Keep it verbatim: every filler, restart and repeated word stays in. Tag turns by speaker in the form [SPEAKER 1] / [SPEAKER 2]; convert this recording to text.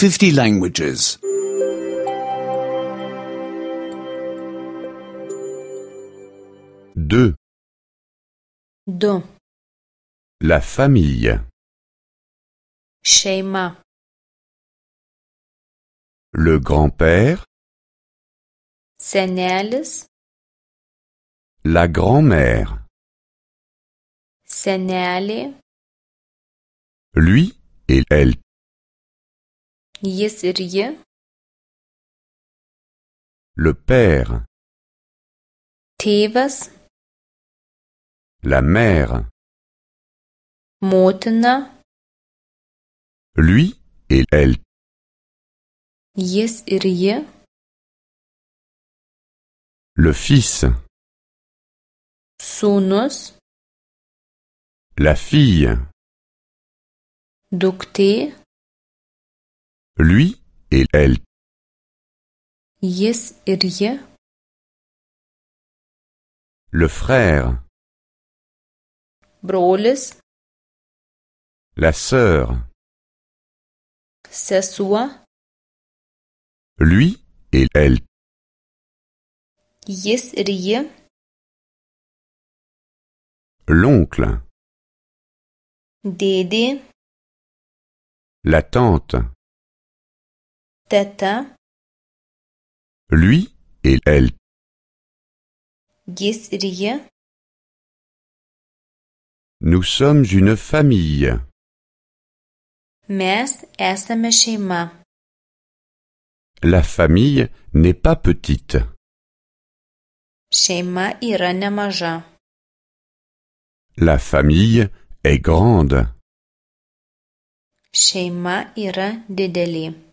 [SPEAKER 1] fifty languages.
[SPEAKER 2] deux.
[SPEAKER 3] Du.
[SPEAKER 2] La famille.
[SPEAKER 3] Šeima.
[SPEAKER 2] Le grand-père.
[SPEAKER 3] Senelis.
[SPEAKER 2] La grand-mère.
[SPEAKER 3] Senelė.
[SPEAKER 2] Lui et elle.
[SPEAKER 3] Jis ir ji.
[SPEAKER 2] Le père.
[SPEAKER 3] Tėvas.
[SPEAKER 2] La mère.
[SPEAKER 3] Motina.
[SPEAKER 2] Lui et elle.
[SPEAKER 3] Jis ir ji.
[SPEAKER 2] Le fils.
[SPEAKER 3] Sūnus.
[SPEAKER 2] La fille.
[SPEAKER 3] Duktė.
[SPEAKER 2] Lui et elle.
[SPEAKER 3] Jis ir ji.
[SPEAKER 2] Le frère.
[SPEAKER 3] Brolis.
[SPEAKER 2] La sœur.
[SPEAKER 3] Sesuo.
[SPEAKER 2] Lui et elle.
[SPEAKER 3] Jis ir ji.
[SPEAKER 2] L'oncle.
[SPEAKER 3] Dėdė.
[SPEAKER 2] La tante.
[SPEAKER 3] Teta.
[SPEAKER 2] Lui et elle.
[SPEAKER 3] Jis ir ji.
[SPEAKER 2] Nous sommes une famille.
[SPEAKER 3] Mes esame šeima.
[SPEAKER 2] La famille n'est pas petite.
[SPEAKER 3] Šeima yra nemaža.
[SPEAKER 2] La famille est grande.
[SPEAKER 3] Šeima yra didelė.